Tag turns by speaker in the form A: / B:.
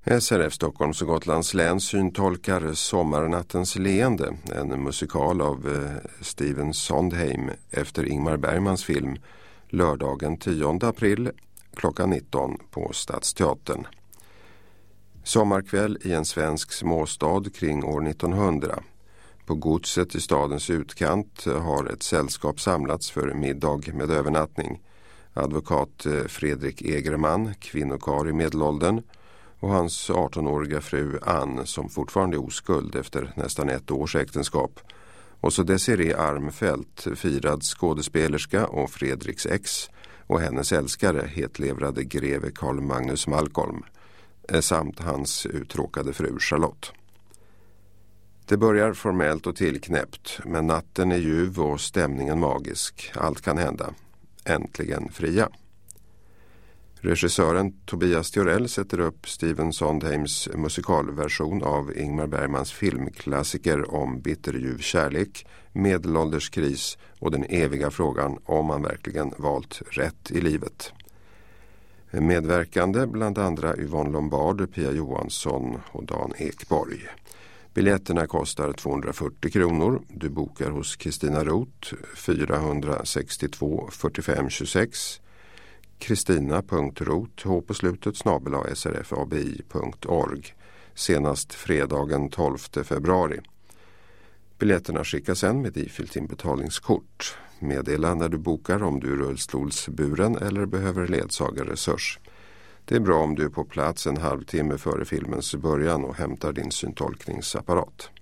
A: SRF Stockholms och Gotlands län syntolkar Sommarnattens leende, en musikal av Stephen Sondheim efter Ingmar Bergmans film, lördagen 10 april klockan 19 på Stadsteatern. Sommarkväll i en svensk småstad kring år 1900. På godset i stadens utkant har ett sällskap samlats för middag med övernattning. Advokat Fredrik Egerman, kvinnokar i medelåldern, och hans 18-åriga fru Ann som fortfarande är oskuld efter nästan ett års äktenskap. Och så Desiree Armfelt, firad skådespelerska och Fredriks ex, och hennes älskare, hetlevrade greve Carl Magnus Malcolm, samt hans uttråkade fru Charlotte. Det börjar formellt och tillknäppt, men natten är ljuv och stämningen magisk. Allt kan hända. Äntligen fria. Regissören Tobias Theorell sätter upp Stephen Sondheims musikalversion av Ingmar Bergmans filmklassiker om bitterljuv kärlek, medelålderskris och den eviga frågan om man verkligen valt rätt i livet. Medverkande bland andra Yvonne Lombard, Pia Johansson och Dan Ekborg. Biljetterna kostar 240 kronor. Du bokar hos Kristina Roth 462 45 26. Kristina.roth h på slutet @srfabi.org. Senast fredagen 12 februari. Biljetterna skickas sen med ifyllt inbetalningskort. Meddela när du bokar om du är rullstolsburen eller behöver ledsagarresurs. Det är bra om du är på plats en halvtimme före filmens början och hämtar din syntolkningsapparat.